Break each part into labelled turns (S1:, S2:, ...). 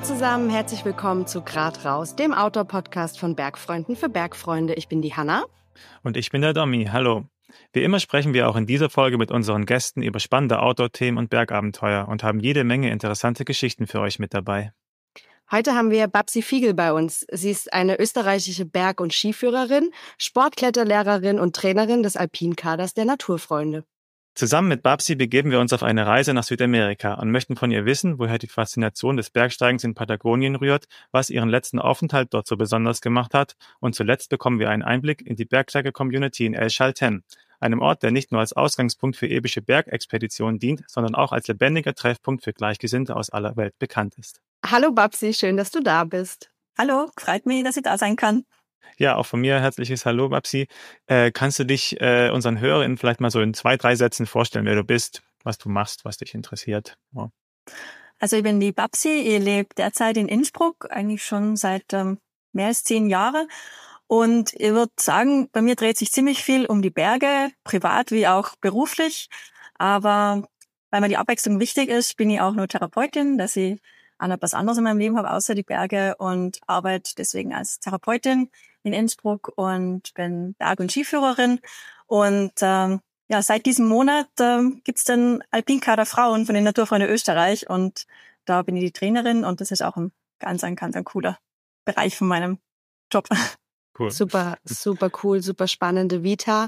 S1: zusammen, herzlich willkommen zu Grad raus, dem Outdoor-Podcast von Bergfreunden für Bergfreunde. Ich bin die Hanna.
S2: Und ich bin der Domi. Hallo. Wie immer sprechen wir auch in dieser Folge mit unseren Gästen über spannende Outdoor-Themen und Bergabenteuer und haben jede Menge interessante Geschichten für euch mit dabei.
S1: Heute haben wir Babsi Fiegel bei uns. Sie ist eine österreichische Berg- und Skiführerin, Sportkletterlehrerin und Trainerin des Alpinkaders der Naturfreunde.
S2: Zusammen mit Babsi begeben wir uns auf eine Reise nach Südamerika und möchten von ihr wissen, woher die Faszination des Bergsteigens in Patagonien rührt, was ihren letzten Aufenthalt dort so besonders gemacht hat und zuletzt bekommen wir einen Einblick in die Bergsteiger-Community in El Chaltén, einem Ort, der nicht nur als Ausgangspunkt für epische Bergexpeditionen dient, sondern auch als lebendiger Treffpunkt für Gleichgesinnte aus aller Welt bekannt ist.
S1: Hallo Babsi, schön, dass du da bist.
S3: Hallo, freut mich, dass ich da sein kann.
S2: Ja, auch von mir herzliches Hallo, Babsi. Kannst du dich unseren HörerInnen vielleicht mal so in 2, 3 Sätzen vorstellen, wer du bist, was du machst, was dich interessiert? Ja.
S3: Also ich bin die Babsi, ich lebe derzeit in Innsbruck, eigentlich schon seit mehr als 10 Jahren. Und ich würde sagen, bei mir dreht sich ziemlich viel um die Berge, privat wie auch beruflich. Aber weil mir die Abwechslung wichtig ist, bin ich auch nur Therapeutin, dass ich auch noch was anderes in meinem Leben habe, außer die Berge, und arbeite deswegen als Therapeutin in Innsbruck und bin Berg- und Skiführerin. Und seit diesem Monat gibt's den Alpinkader Frauen von den Naturfreunde Österreich, und da bin ich die Trainerin, und das ist auch ein ganz cooler Bereich von meinem Job.
S2: Cool.
S1: Super cool, super spannende Vita.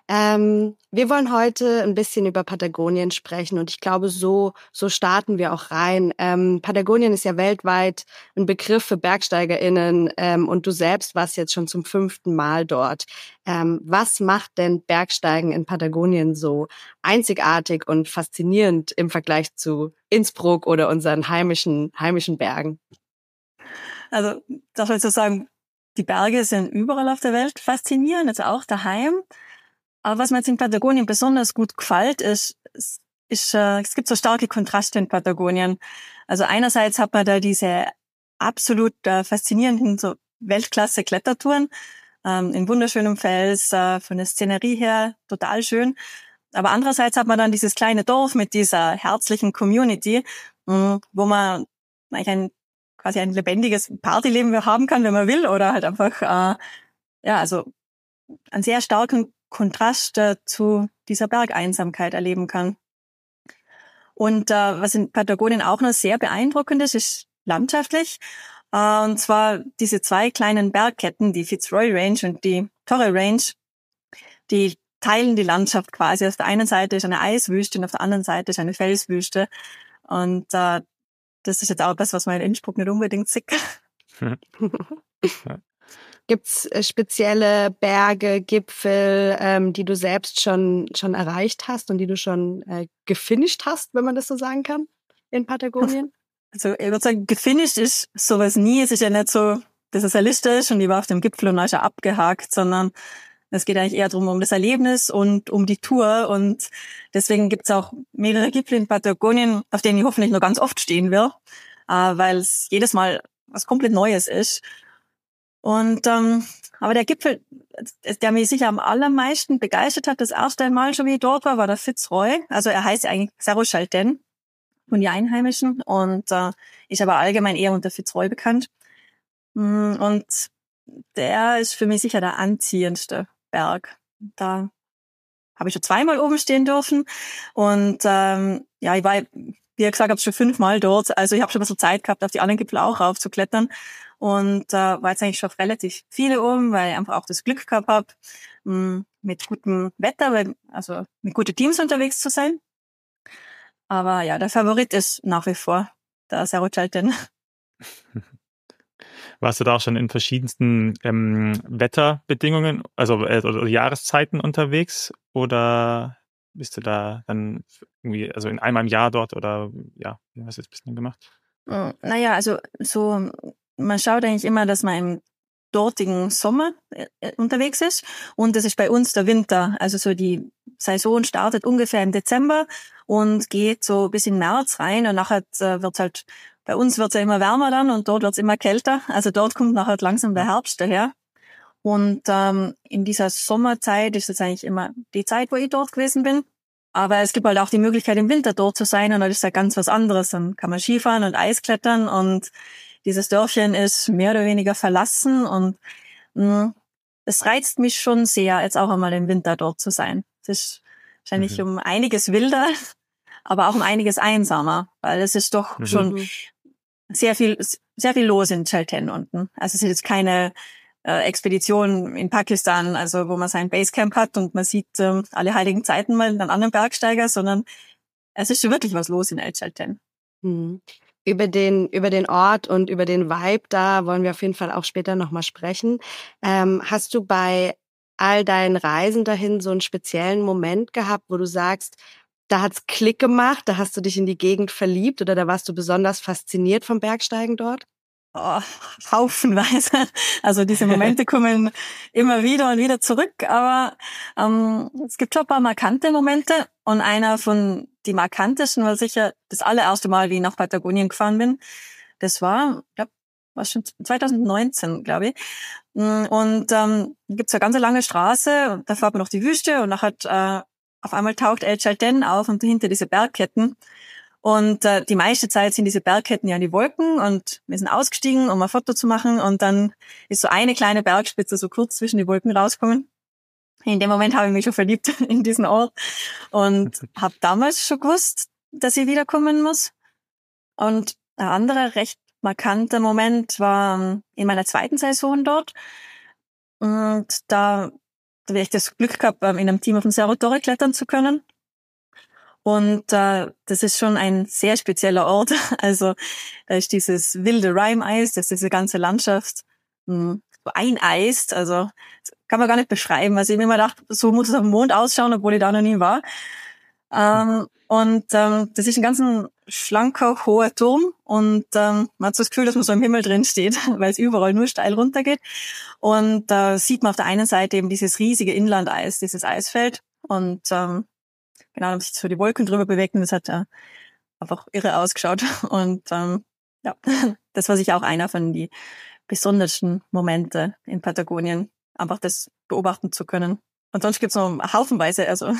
S1: Wir wollen heute ein bisschen über Patagonien sprechen und ich glaube, so starten wir auch rein. Patagonien ist ja weltweit ein Begriff für BergsteigerInnen und du selbst warst jetzt schon zum 5. Mal dort. Was macht denn Bergsteigen in Patagonien so einzigartig und faszinierend im Vergleich zu Innsbruck oder unseren heimischen Bergen?
S3: Also, das soll ich so sagen, die Berge sind überall auf der Welt faszinierend, also auch daheim. Aber was mir jetzt in Patagonien besonders gut gefällt, ist, es gibt so starke Kontraste in Patagonien. Also einerseits hat man da diese absolut faszinierenden so Weltklasse-Klettertouren in wunderschönem Fels, von der Szenerie her total schön. Aber andererseits hat man dann dieses kleine Dorf mit dieser herzlichen Community, wo man eigentlich quasi ein lebendiges Partyleben haben kann, wenn man will, oder halt einfach, also einen sehr starken Kontrast zu dieser Bergeinsamkeit erleben kann. Und was in Patagonien auch noch sehr beeindruckend ist landschaftlich, und zwar diese 2 kleinen Bergketten, die Fitzroy Range und die Torrey Range, die teilen die Landschaft quasi. Auf der einen Seite ist eine Eiswüste und auf der anderen Seite ist eine Felswüste. Und das ist jetzt auch was man in Innsbruck nicht unbedingt sieht.
S1: Gibt's spezielle Berge, Gipfel, die du selbst schon erreicht hast und die du schon gefinisht hast, wenn man das so sagen kann, in Patagonien?
S3: Also ich würde sagen, gefinisht ist sowas nie. Es ist ja nicht so, dass es eine Liste ist und ich war auf dem Gipfel und dann ist er abgehakt, sondern es geht eigentlich eher darum, um das Erlebnis und um die Tour. Und deswegen gibt's auch mehrere Gipfel in Patagonien, auf denen ich hoffentlich noch ganz oft stehen will, weil es jedes Mal was komplett Neues ist. Und aber der Gipfel, der mich sicher am allermeisten begeistert hat, das erste Mal schon, wie ich dort war der Fitzroy. Also er heißt eigentlich Cerro Chaltén von den Einheimischen und ist aber allgemein eher unter Fitzroy bekannt. Und der ist für mich sicher der anziehendste Berg. Da habe ich schon 2-mal oben stehen dürfen. Und ich war, wie gesagt, habe schon 5 Mal dort. Also ich habe schon ein bisschen Zeit gehabt, auf die anderen Gipfel auch raufzuklettern. Und war jetzt eigentlich schon relativ viele oben, weil ich einfach auch das Glück gehabt habe, mit gutem Wetter, also mit guten Teams unterwegs zu sein. Aber ja, der Favorit ist nach wie vor der Cerro Chaltén.
S2: Warst du da auch schon in verschiedensten Wetterbedingungen, also oder Jahreszeiten unterwegs? Oder bist du da dann irgendwie, also in einmal im Jahr dort oder ja, wie hast du das bisschen gemacht?
S3: Naja, also so, man schaut eigentlich immer, dass man im dortigen Sommer unterwegs ist, und das ist bei uns der Winter. Also so die Saison startet ungefähr im Dezember und geht so bis in März rein, und nachher wird's halt, bei uns wird's ja immer wärmer dann und dort wird's immer kälter. Also dort kommt nachher langsam der Herbst daher. Und in dieser Sommerzeit ist es eigentlich immer die Zeit, wo ich dort gewesen bin. Aber es gibt halt auch die Möglichkeit, im Winter dort zu sein und das ist ja ganz was anderes. Dann kann man Skifahren und Eisklettern und dieses Dörfchen ist mehr oder weniger verlassen und es reizt mich schon sehr, jetzt auch einmal im Winter dort zu sein. Es ist wahrscheinlich um einiges wilder, aber auch um einiges einsamer, weil es ist doch schon sehr viel los in Chelten unten. Also es ist jetzt keine Expedition in Pakistan, also wo man sein Basecamp hat und man sieht alle heiligen Zeiten mal einen anderen Bergsteiger, sondern es ist schon wirklich was los in El Chelten.
S1: Über den Ort und über den Vibe, da wollen wir auf jeden Fall auch später nochmal sprechen. Hast du bei all deinen Reisen dahin so einen speziellen Moment gehabt, wo du sagst, da hat's Klick gemacht, da hast du dich in die Gegend verliebt oder da warst du besonders fasziniert vom Bergsteigen dort?
S3: Oh, haufenweise. Also diese Momente kommen immer wieder und wieder zurück, aber es gibt schon ein paar markante Momente und einer von die markantesten war sicher das allererste Mal, wie ich nach Patagonien gefahren bin. Das war, war schon 2019, glaube ich. Und gibt's eine ganz lange Straße und da fährt man noch die Wüste und nachher auf einmal taucht El Chelten auf und dahinter diese Bergketten. Und die meiste Zeit sind diese Bergketten ja in die Wolken und wir sind ausgestiegen, um ein Foto zu machen und dann ist so eine kleine Bergspitze so kurz zwischen die Wolken rausgekommen. In dem Moment habe ich mich schon verliebt in diesen Ort und habe damals schon gewusst, dass ich wiederkommen muss. Und ein anderer recht markanter Moment war in meiner zweiten Saison dort. Und da habe ich das Glück gehabt, in einem Team auf dem Cerro Torre klettern zu können. Und das ist schon ein sehr spezieller Ort. Also da ist dieses wilde Rime-Eis, das diese ganze Landschaft so eineist. Also das kann man gar nicht beschreiben. Also ich habe mir immer gedacht, so muss es auf dem Mond ausschauen, obwohl ich da noch nie war. Das ist ein ganz schlanker, hoher Turm und man hat so das Gefühl, dass man so im Himmel drin steht, weil es überall nur steil runtergeht. Und da sieht man auf der einen Seite eben dieses riesige Inlandeis, dieses Eisfeld und genau, haben sich so die Wolken drüber bewegt und das hat einfach irre ausgeschaut. Und das war sicher auch einer von die besondersten Momente in Patagonien, einfach das beobachten zu können. Und sonst gibt's noch haufenweise, also.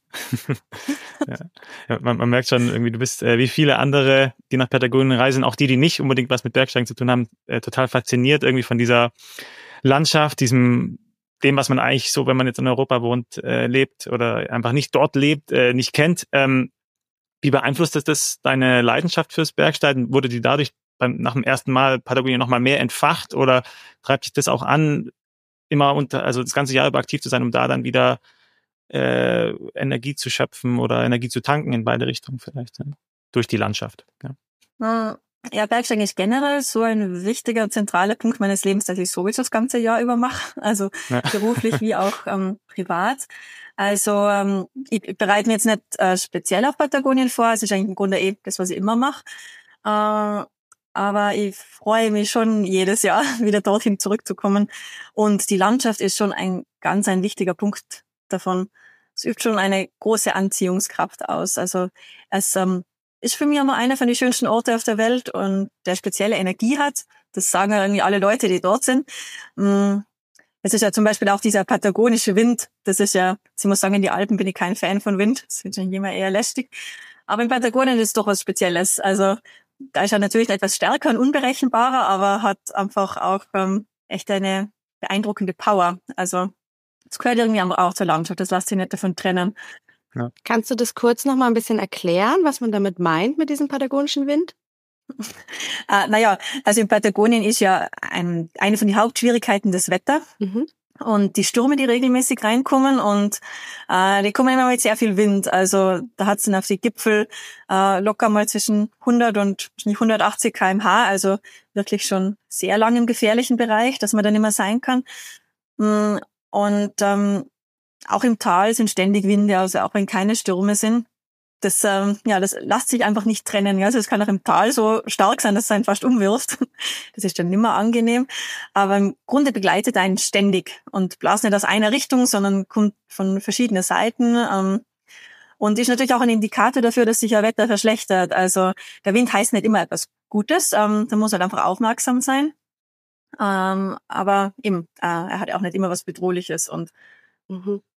S2: Ja, man merkt schon irgendwie, du bist wie viele andere, die nach Patagonien reisen, auch die nicht unbedingt was mit Bergsteigen zu tun haben, total fasziniert irgendwie von dieser Landschaft, dem, was man eigentlich so, wenn man jetzt in Europa wohnt, lebt oder einfach nicht dort lebt, nicht kennt. Wie beeinflusst das deine Leidenschaft fürs Bergsteigen? Wurde die dadurch nach dem ersten Mal Patagonien nochmal mehr entfacht oder treibt dich das auch an, also das ganze Jahr über aktiv zu sein, um da dann wieder Energie zu schöpfen oder Energie zu tanken in beide Richtungen vielleicht, durch die Landschaft?
S3: Ja, Bergsteigen ist generell so ein wichtiger, zentraler Punkt meines Lebens, dass ich sowieso das ganze Jahr über mache, also beruflich wie auch privat. Also ich bereite mir jetzt nicht speziell auf Patagonien vor, es ist eigentlich im Grunde das, was ich immer mache. Aber ich freue mich schon jedes Jahr, wieder dorthin zurückzukommen. Und die Landschaft ist schon ein wichtiger Punkt davon. Es übt schon eine große Anziehungskraft aus. Also es ist für mich immer einer von den schönsten Orte auf der Welt und der spezielle Energie hat. Das sagen ja irgendwie alle Leute, die dort sind. Es ist ja zum Beispiel auch dieser patagonische Wind. Das ist ja, ich muss sagen, in die Alpen bin ich kein Fan von Wind. Das finde ich immer eher lästig. Aber in Patagonien ist es doch was Spezielles. Also da ist er natürlich etwas stärker und unberechenbarer, aber hat einfach auch echt eine beeindruckende Power. Also das gehört irgendwie auch zur Landschaft, das lässt sich nicht davon trennen.
S1: Ja. Kannst du das kurz noch mal ein bisschen erklären, was man damit meint mit diesem patagonischen Wind?
S3: Also in Patagonien ist ja eine von den Hauptschwierigkeiten das Wetter. Und die Stürme, die regelmäßig reinkommen und die kommen immer mit sehr viel Wind. Also da hat es dann auf die Gipfel locker mal zwischen 100 und 180 km/h, also wirklich schon sehr lang im gefährlichen Bereich, dass man dann immer sein kann. Und auch im Tal sind ständig Winde, also auch wenn keine Stürme sind. Das lässt sich einfach nicht trennen. Also es kann auch im Tal so stark sein, dass es einen fast umwirft. Das ist dann nimmer angenehm. Aber im Grunde begleitet einen ständig und bläst nicht aus einer Richtung, sondern kommt von verschiedenen Seiten. Und ist natürlich auch ein Indikator dafür, dass sich ein Wetter verschlechtert. Also der Wind heißt nicht immer etwas Gutes. Da muss halt einfach aufmerksam sein. Aber eben, er hat auch nicht immer was Bedrohliches. Und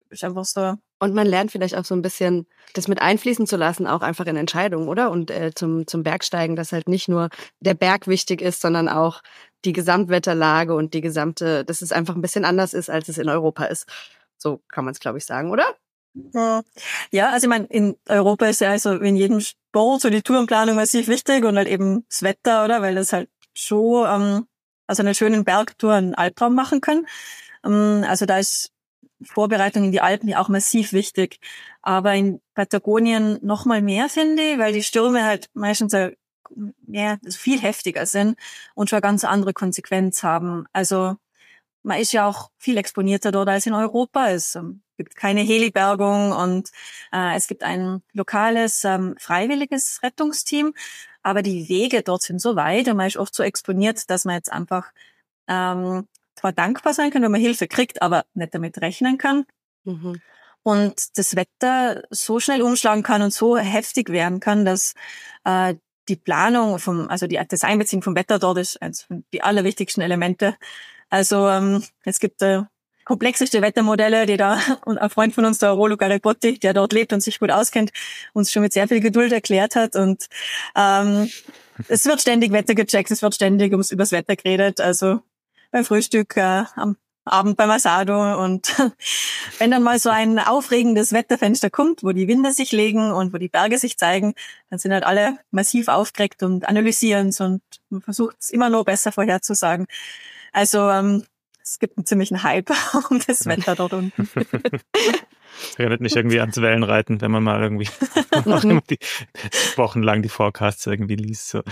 S3: ist einfach so.
S1: Und man lernt vielleicht auch so ein bisschen, das mit einfließen zu lassen, auch einfach in Entscheidungen, oder? Und zum Bergsteigen, dass halt nicht nur der Berg wichtig ist, sondern auch die Gesamtwetterlage und dass es einfach ein bisschen anders ist, als es in Europa ist. So kann man es, glaube ich, sagen, oder?
S3: Ja, also ich meine, in Europa ist ja also in jedem Sport so die Tourenplanung massiv wichtig und halt eben das Wetter, oder? Weil das halt schon also eine schönen Bergtour einen Albtraum machen kann. Also da ist Vorbereitung in die Alpen ja auch massiv wichtig. Aber in Patagonien noch mal mehr, finde ich, weil die Stürme halt meistens viel heftiger sind und schon eine ganz andere Konsequenz haben. Also man ist ja auch viel exponierter dort als in Europa. Es gibt keine Helibergung und es gibt ein lokales freiwilliges Rettungsteam. Aber die Wege dort sind so weit und man ist oft so exponiert, dass man jetzt einfach zwar dankbar sein kann, wenn man Hilfe kriegt, aber nicht damit rechnen kann.
S1: Mhm.
S3: Und das Wetter so schnell umschlagen kann und so heftig werden kann, dass die Planung das Einbeziehen vom Wetter dort ist eines von die allerwichtigsten Elemente. Also es gibt komplexeste Wettermodelle, die da und ein Freund von uns, der Rolo Garibotti, der dort lebt und sich gut auskennt, uns schon mit sehr viel Geduld erklärt hat. Und es wird ständig Wetter gecheckt, es wird ständig übers Wetter geredet. Also beim Frühstück, am Abend beim Asado. Und wenn dann mal so ein aufregendes Wetterfenster kommt, wo die Winde sich legen und wo die Berge sich zeigen, dann sind halt alle massiv aufgeregt und analysieren es und man versucht es immer noch besser vorherzusagen. Also es gibt einen ziemlichen Hype um das Wetter dort unten.
S2: Das erinnert mich irgendwie ans Wellenreiten, wenn man mal irgendwie wochenlang die Forecasts irgendwie liest. So.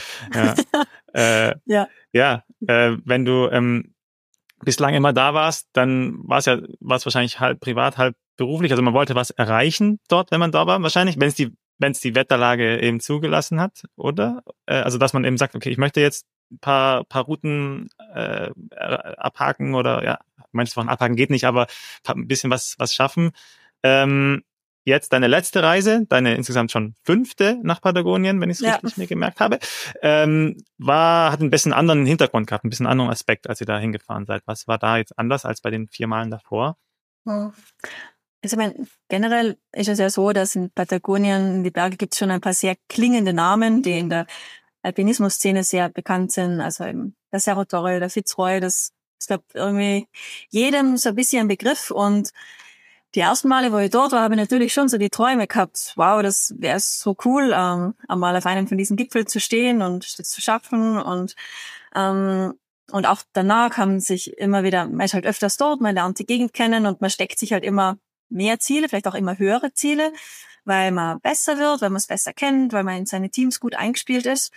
S2: Ja. Wenn du bislang immer da warst, dann war es wahrscheinlich halb privat, halb beruflich. Also man wollte was erreichen dort, wenn man da war, wahrscheinlich, wenn es die Wetterlage eben zugelassen hat, oder? Also dass man eben sagt, okay, ich möchte jetzt ein paar Routen abhaken oder ja, meinst du, abhaken geht nicht, aber ein bisschen was schaffen. Jetzt deine letzte Reise, deine insgesamt schon 5. nach Patagonien, wenn ich es richtig mir gemerkt habe, hat ein bisschen anderen Hintergrund gehabt, ein bisschen anderen Aspekt, als ihr da hingefahren seid. Was war da jetzt anders als bei den 4 Malen davor?
S3: Also ich meine, generell ist es ja so, dass in Patagonien, in die Berge gibt es schon ein paar sehr klingende Namen, die in der Alpinismus-Szene sehr bekannt sind. Also eben der Cerro Torre, der Fitzroy, das ist, glaube ich, irgendwie jedem so ein bisschen ein Begriff. Und die ersten Male, wo ich dort war, habe ich natürlich schon so die Träume gehabt. Wow, das wäre so cool, einmal auf einem von diesen Gipfeln zu stehen und das zu schaffen. Und auch danach haben sich immer wieder, man ist halt öfters dort, man lernt die Gegend kennen und man steckt sich halt immer mehr Ziele, vielleicht auch immer höhere Ziele, weil man besser wird, weil man es besser kennt, weil man in seine Teams gut eingespielt ist.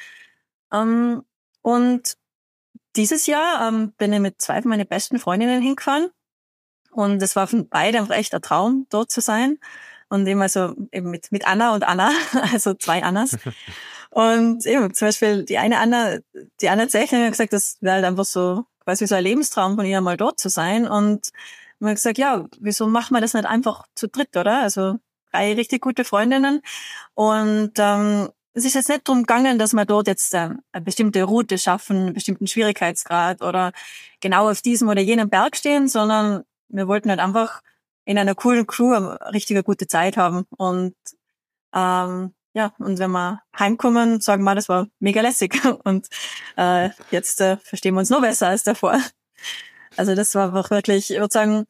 S3: Und dieses Jahr bin ich mit 2 von meinen besten Freundinnen hingefahren. Und es war von beiden einfach echt ein Traum, dort zu sein. Und eben mit Anna und Anna, also 2 Annas. Und eben zum Beispiel die Anna Zechner hat gesagt, das wäre halt einfach so quasi so ein Lebenstraum von ihr, mal dort zu sein. Und man hat gesagt, ja, wieso machen wir das nicht einfach zu dritt, oder? Also 3 richtig gute Freundinnen. Und es ist jetzt nicht darum gegangen, dass wir dort jetzt eine bestimmte Route schaffen, einen bestimmten Schwierigkeitsgrad oder genau auf diesem oder jenem Berg stehen, sondern wir wollten halt einfach in einer coolen Crew eine richtige gute Zeit haben. Und und wenn wir heimkommen, sagen wir, das war mega lässig. Und jetzt verstehen wir uns noch besser als davor. Also das war einfach wirklich, ich würde sagen,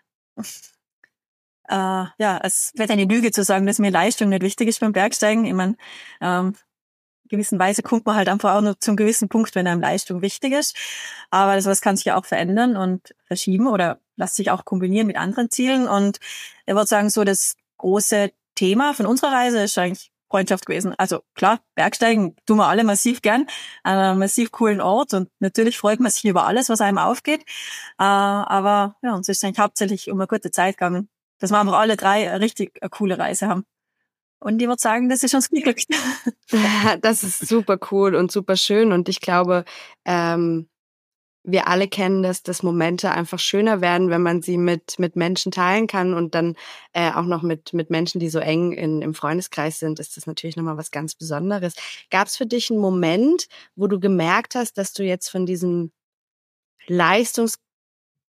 S3: es wäre eine Lüge zu sagen, dass mir Leistung nicht wichtig ist beim Bergsteigen. Ich meine, gewissen Weise kommt man halt einfach auch nur zum gewissen Punkt, wenn einem Leistung wichtig ist. Aber das kann sich ja auch verändern und verschieben oder lässt sich auch kombinieren mit anderen Zielen. Und ich würde sagen, so das große Thema von unserer Reise ist eigentlich Freundschaft gewesen. Also klar, Bergsteigen tun wir alle massiv gern, an einem massiv coolen Ort und natürlich freut man sich über alles, was einem aufgeht. Aber ja, uns ist eigentlich hauptsächlich um eine gute Zeit gegangen, dass wir einfach alle 3 eine richtig eine coole Reise haben. Und ich würde sagen, das ist uns geglückt.
S1: Das ist super cool und super schön. Und ich glaube, wir alle kennen das, dass Momente einfach schöner werden, wenn man sie mit Menschen teilen kann und dann auch noch mit Menschen, die so eng im Freundeskreis sind, ist das natürlich nochmal was ganz Besonderes. Gab es für dich einen Moment, wo du gemerkt hast, dass du jetzt von diesem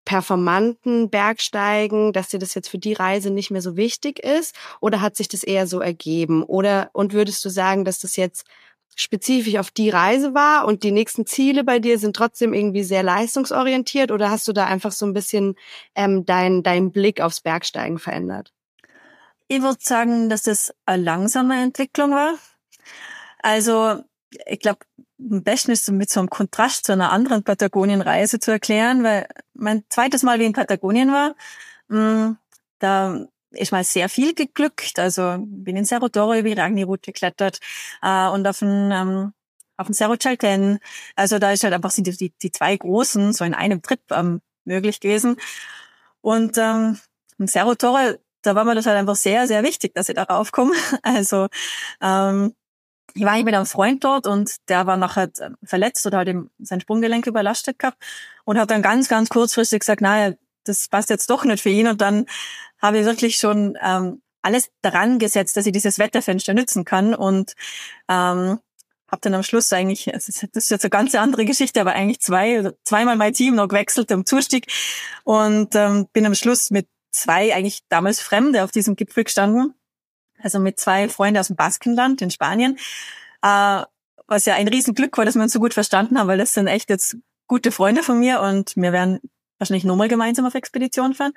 S1: performanten Bergsteigen, dass dir das jetzt für die Reise nicht mehr so wichtig ist? Oder hat sich das eher so ergeben? Und würdest du sagen, dass das jetzt spezifisch auf die Reise war und die nächsten Ziele bei dir sind trotzdem irgendwie sehr leistungsorientiert? Oder hast du da einfach so ein bisschen deinen Blick aufs Bergsteigen verändert?
S3: Ich würde sagen, dass das eine langsame Entwicklung war. Also ich glaube, am besten ist mit so einem Kontrast zu einer anderen Patagonien-Reise zu erklären, weil mein zweites Mal, wie in Patagonien war, da ist mal sehr viel geglückt. Also bin in Cerro Torre über die Ragni-Route geklettert und auf den Cerro Chaltén. Also da ist halt einfach sind die zwei großen so in einem Trip möglich gewesen. Und im Cerro Torre, da war mir das halt einfach sehr, sehr wichtig, dass ich da raufkomme. Also ich war eigentlich mit einem Freund dort und der war nachher verletzt oder hat ihm sein Sprunggelenk überlastet gehabt und hat dann ganz, ganz kurzfristig gesagt, naja, das passt jetzt doch nicht für ihn. Und dann habe ich wirklich schon alles daran gesetzt, dass ich dieses Wetterfenster nützen kann und habe dann am Schluss eigentlich, das ist jetzt eine ganz andere Geschichte, aber eigentlich zweimal mein Team noch gewechselt am Zustieg und bin am Schluss mit zwei eigentlich damals Fremde auf diesem Gipfel gestanden. Also mit zwei Freunden aus dem Baskenland in Spanien, was ja ein Riesenglück war, dass wir uns so gut verstanden haben, weil das sind echt jetzt gute Freunde von mir und wir werden wahrscheinlich nochmal gemeinsam auf Expedition fahren.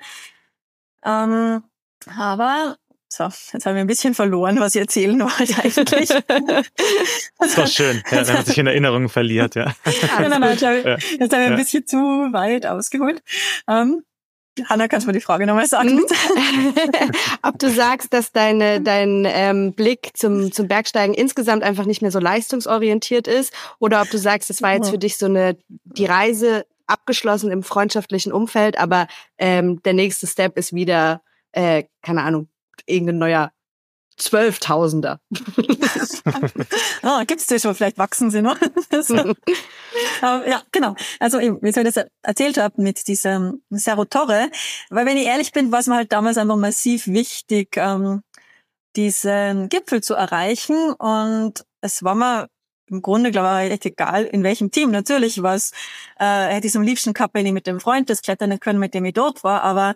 S3: Aber so, jetzt haben wir ein bisschen verloren, was ich erzählen wollte eigentlich.
S2: Das ist doch schön, ja, wenn man sich in Erinnerungen verliert, ja.
S3: Nein, jetzt haben wir ein bisschen zu weit ausgeholt. Hanna, kannst du mir die Frage nochmal sagen?
S1: Ob du sagst, dass dein Blick zum Bergsteigen insgesamt einfach nicht mehr so leistungsorientiert ist oder ob du sagst, es war jetzt für dich so die Reise abgeschlossen im freundschaftlichen Umfeld, aber der nächste Step ist wieder, keine Ahnung, irgendein neuer 12.000er.
S3: Gibt's das schon? Vielleicht wachsen sie noch. Ja, genau. Also wie ich das erzählt habe mit diesem Cerro Torre, weil wenn ich ehrlich bin, war es mir halt damals einfach massiv wichtig, diesen Gipfel zu erreichen und es war mir im Grunde, glaube ich, echt egal, in welchem Team. Natürlich hätte ich es am liebsten gehabt, wenn ich mit dem Freund das klettern können, mit dem ich dort war, aber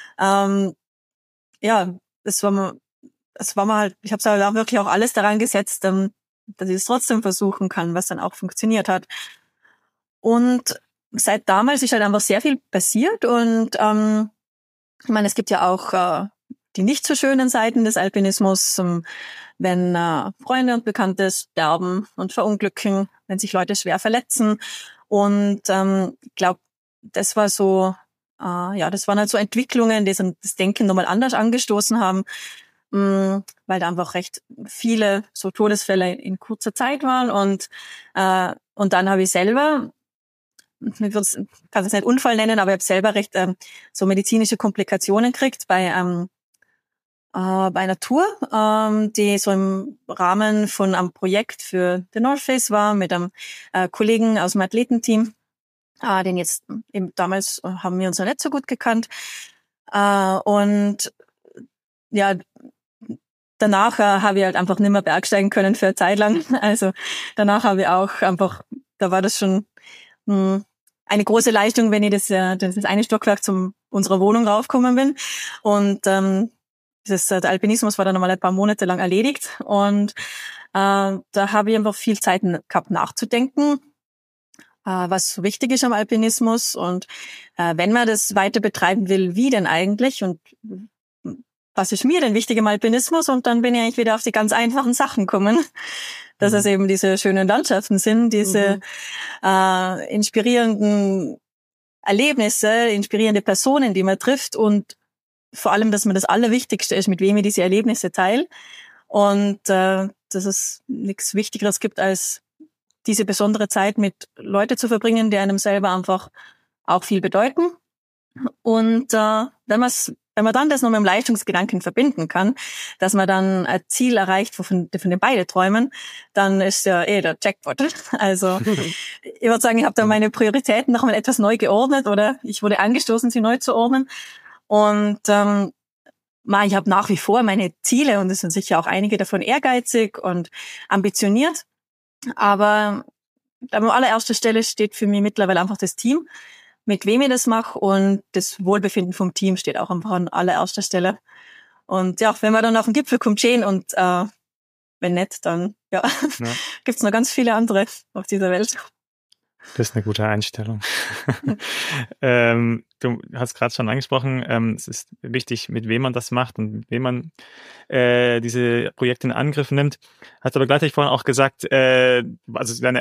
S3: ja, es war mir halt, ich habe halt auch wirklich auch alles daran gesetzt, dass ich es trotzdem versuchen kann, was dann auch funktioniert hat. Und seit damals ist halt einfach sehr viel passiert und ich meine, es gibt ja auch die nicht so schönen Seiten des Alpinismus, wenn Freunde und Bekannte sterben und verunglücken, wenn sich Leute schwer verletzen. Und ich glaube, das war so, das waren halt so Entwicklungen, die das Denken nochmal anders angestoßen haben, weil da einfach recht viele so Todesfälle in kurzer Zeit waren und dann habe ich selber, ich kann es nicht Unfall nennen, aber ich habe selber recht so medizinische Komplikationen gekriegt bei einer Tour, die so im Rahmen von einem Projekt für The North Face war mit einem Kollegen aus dem Athletenteam, den jetzt eben damals haben wir uns noch nicht so gut gekannt und ja, danach habe ich halt einfach nicht mehr bergsteigen können für eine Zeit lang. Also danach habe ich auch einfach, da war das schon eine große Leistung, wenn ich das eine Stockwerk unserer Wohnung raufgekommen bin. Und der Alpinismus war dann nochmal ein paar Monate lang erledigt. Und da habe ich einfach viel Zeit gehabt nachzudenken, was so wichtig ist am Alpinismus. Und wenn man das weiter betreiben will, wie denn eigentlich? Und was ist mir denn wichtig im Alpinismus? Und dann bin ich eigentlich wieder auf die ganz einfachen Sachen gekommen, dass es eben diese schönen Landschaften sind, diese inspirierenden Erlebnisse, inspirierende Personen, die man trifft und vor allem, dass man das Allerwichtigste ist, mit wem ich diese Erlebnisse teile und dass es nichts Wichtigeres gibt, als diese besondere Zeit mit Leuten zu verbringen, die einem selber einfach auch viel bedeuten. Und wenn man dann das noch mit dem Leistungsgedanken verbinden kann, dass man dann ein Ziel erreicht, von dem beide träumen, dann ist ja der Jackpot. Also ich würde sagen, ich habe da meine Prioritäten noch mal etwas neu geordnet oder ich wurde angestoßen, sie neu zu ordnen. Und ich habe nach wie vor meine Ziele und es sind sicher auch einige davon ehrgeizig und ambitioniert. Aber an allererster Stelle steht für mich mittlerweile einfach das Team. mit wem ich das mache, und das Wohlbefinden vom Team steht auch einfach an allererster Stelle. Und ja, wenn man dann auf den Gipfel kommt, schön, und wenn nicht, dann ja. Gibt's noch ganz viele andere auf dieser Welt.
S2: Das ist eine gute Einstellung. Du hast gerade schon angesprochen, es ist wichtig, mit wem man das macht und mit wem man diese Projekte in Angriff nimmt. Hast aber gleichzeitig vorhin auch gesagt, also dein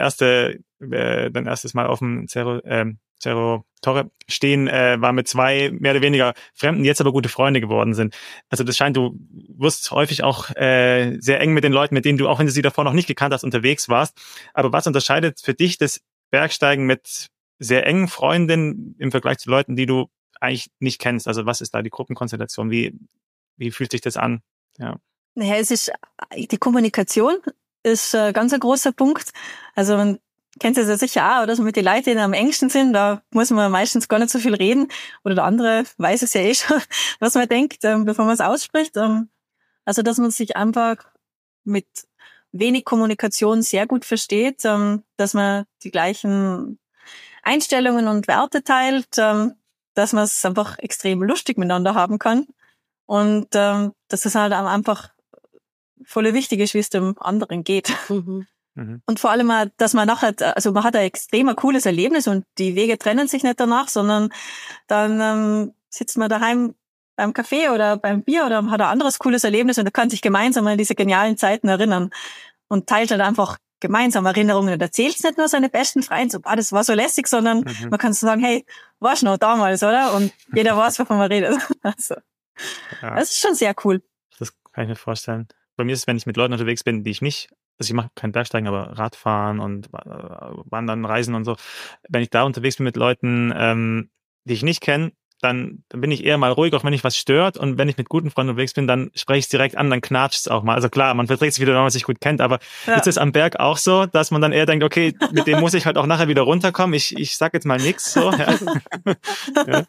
S2: erstes Mal auf dem Cerro Torre stehen war mit 2 mehr oder weniger Fremden, die jetzt aber gute Freunde geworden sind. Also das scheint, du wirst häufig auch sehr eng mit den Leuten, mit denen du, auch wenn du sie davor noch nicht gekannt hast, unterwegs warst. Aber was unterscheidet für dich das Bergsteigen mit sehr engen Freundinnen im Vergleich zu Leuten, die du eigentlich nicht kennst? Also was ist da die Gruppenkonstellation? Wie fühlt sich das an? Ja.
S3: Naja, die Kommunikation ist ganz ein großer Punkt. Also man kennt es ja sicher auch, dass man mit den Leuten, die am engsten sind, da muss man meistens gar nicht so viel reden. Oder der andere weiß es ja eh schon, was man denkt, bevor man es ausspricht. Also dass man sich einfach mit wenig Kommunikation sehr gut versteht, dass man die gleichen Einstellungen und Werte teilt, dass man es einfach extrem lustig miteinander haben kann, und dass es halt einfach voll wichtig ist, wie es dem anderen geht.
S1: Mhm.
S3: Und vor allem, dass man nachher, also man hat ein extrem cooles Erlebnis und die Wege trennen sich nicht danach, sondern dann sitzt man daheim beim Kaffee oder beim Bier oder hat ein anderes cooles Erlebnis und kann sich gemeinsam an diese genialen Zeiten erinnern und teilt halt einfach gemeinsam Erinnerungen und erzählt nicht nur seine besten Freunde, so, das war so lässig, sondern man kann so sagen, hey, warst du noch damals, oder? Und jeder weiß, wovon man redet. Also, das ist schon sehr cool.
S2: Das kann ich mir vorstellen. Bei mir ist es, wenn ich mit Leuten unterwegs bin, die ich nicht, also ich mache kein Bergsteigen, aber Radfahren und Wandern, Reisen und so. Wenn ich da unterwegs bin mit Leuten, die ich nicht kenne, dann bin ich eher mal ruhig, auch wenn mich was stört. Und wenn ich mit guten Freunden unterwegs bin, dann spreche ich es direkt an, dann knatscht es auch mal. Also klar, man verträgt sich wieder, wenn man sich gut kennt, aber ist es am Berg auch so, dass man dann eher denkt, okay, mit dem muss ich halt auch nachher wieder runterkommen. Ich sag jetzt mal nichts so. Ja.
S3: Ja.